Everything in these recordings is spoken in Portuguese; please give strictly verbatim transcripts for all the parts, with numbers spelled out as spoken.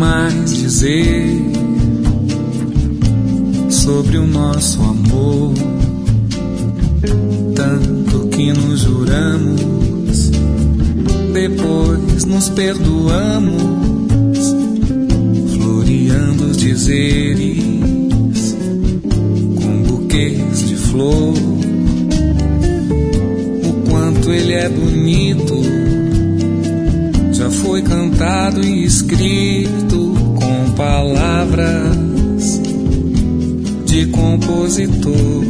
mais dizer sobre o nosso amor? Tanto que nos juramos, depois nos perdoamos, floreando os dizeres com buquês de flor. O quanto ele é bonito já foi cantado e escrito com palavras de compositor.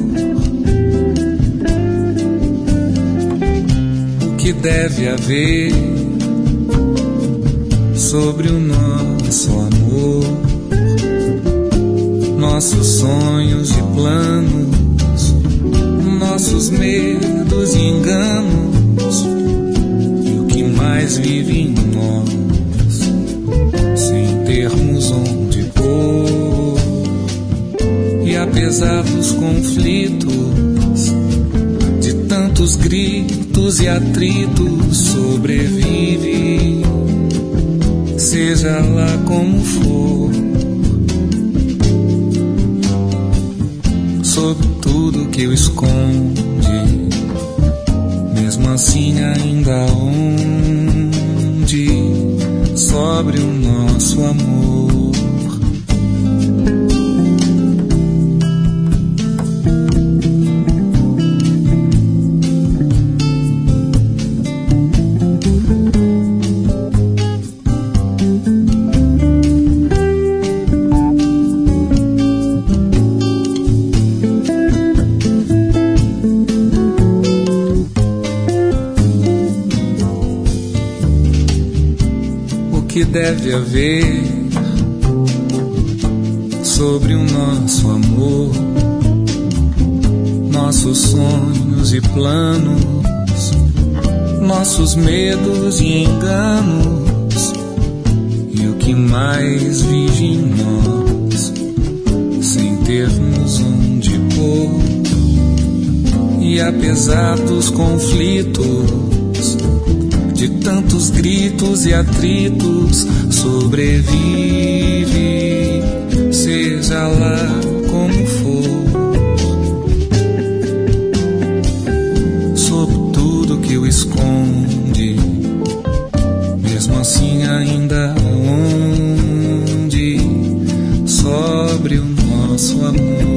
O que deve haver sobre o nosso amor, nossos sonhos e planos, nossos medos e enganos, e o que mais vive em nós, sem termos onde pôr. E apesar dos conflitos, de tantos gritos e atritos, sobrevive, seja lá como for. Sob tudo que o esconde, mesmo assim ainda onde sobre o nosso amor. Que deve haver sobre o nosso amor, nossos sonhos e planos, nossos medos e enganos, e o que mais vive em nós, sem termos onde pôr. E apesar dos conflitos, de tantos gritos e atritos, sobrevive, seja lá como for. Sob tudo que o esconde, mesmo assim ainda onde sobre o nosso amor.